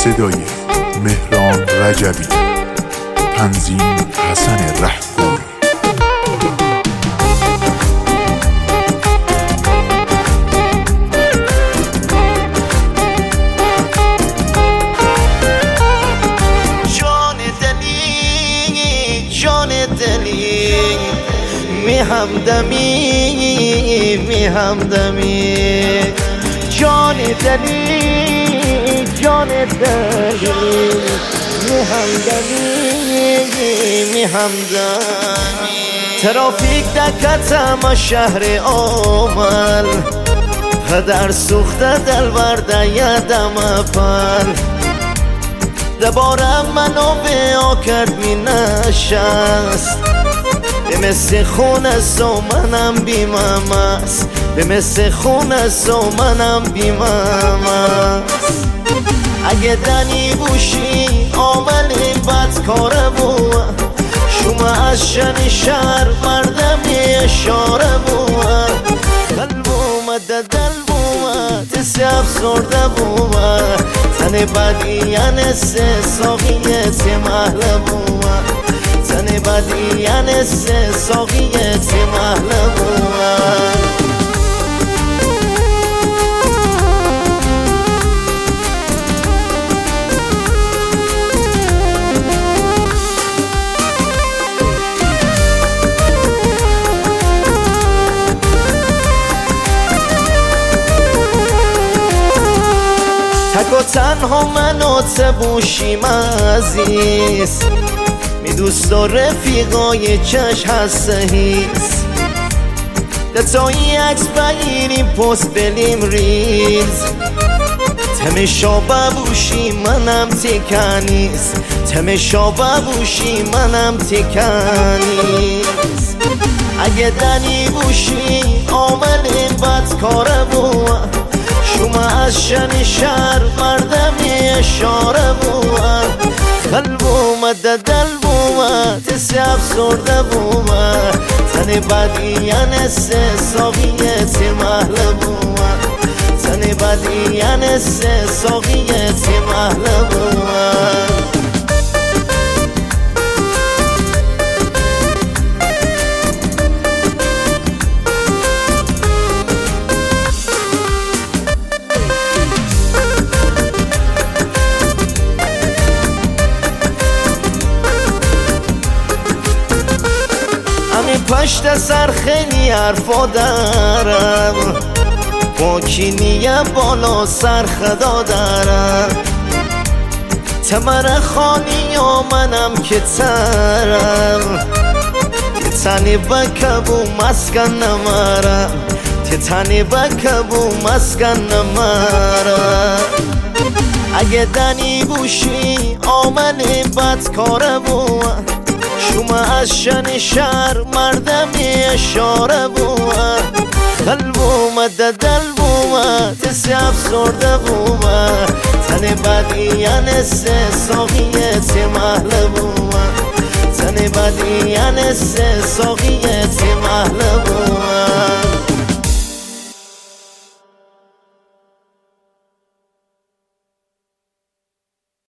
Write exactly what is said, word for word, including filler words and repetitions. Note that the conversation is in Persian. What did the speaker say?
صدای مهران رجبی، تنظیم حسن رهگوی. می همدمی می همدمی جان دلی جان دلی می همدمی می همدمی ترافیک دکتم شهر آمل پدر سوخته دل برده یدم پل دبارم منو به آکرد می نشست به مثل خون از منم بیمم است به مثل خون از منم بیمم است اگه دنی بوشی عامل بدکاره بود شما از شن شهر مردمی اشاره بود قلب اومده دل بود تسی افسرده بود تن بدیان سه ساقیت محله بود تن بدیان سه ساقیت محله بود تک و تنها من و تبوشیم عزیز می دوست و رفیقای چش هسته هیست دتایی عکس بگیریم پست بلیم ریز تمشا ببوشی منم تکنیست تمشا ببوشی منم تکنیست اگه دنی بوشی عامل بدکاره بود شما از شن شهر مردمی اشاره بود قلب اومده دل بود تسی افسرده بود تن بدیان سه ساقیت محله بود تن بدیان سه ساقیت محله بود پشت سر خیلی حرفا دارم با کینیه بالا سر خدا دارم تمر خانی و منم که ترم تی تنی بکبو مسکن نمارم تی تنی بکبو مسکن نمارم اگه دنی بوشی آمن بدکاره بود شما از شن شهر مردمی اشاره بود قلب اومده دل بود تسی افسرده بود تن بدیان سه ساقیت محله بود تن بدیان سه ساقیت محله بود